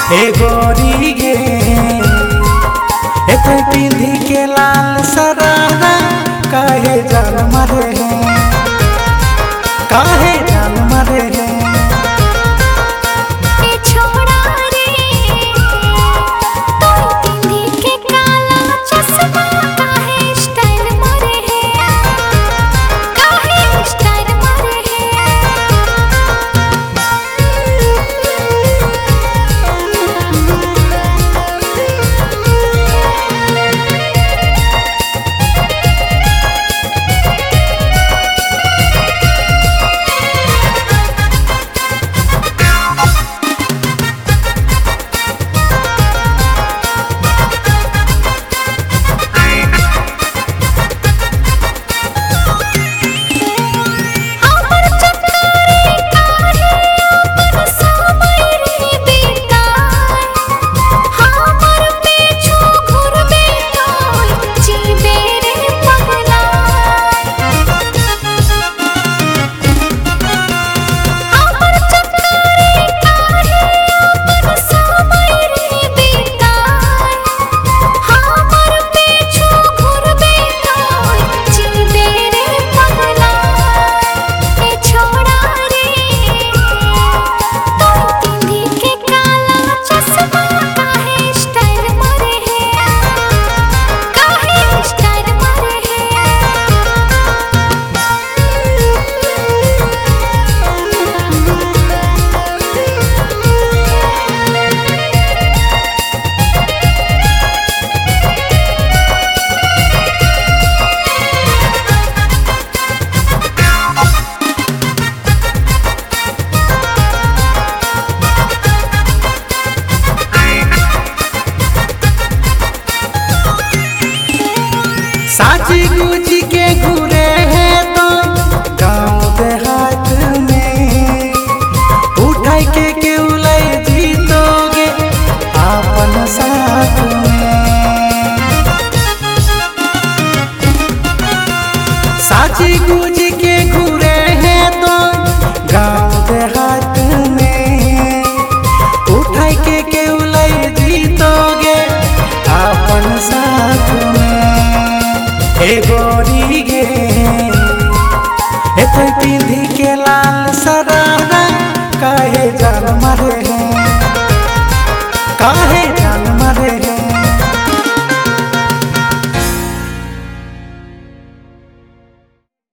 हे गोरी गे एते पिंधी के लाल सरारा काहे जान मारे हैं, काहे जान मारे हैं। साची गुजी के घूरे हैं तो गाँव देहात में उठाई के क्यों ले जीतोगे अपन साथ में। साची गुजी के घूरे हैं तो गाँव देहात में उठाई के क्यों ले जीतोगे अपन साथ में। हे गोरी गे एते पिंधी के लाल सरारा काहे जान मारे हैं, काहे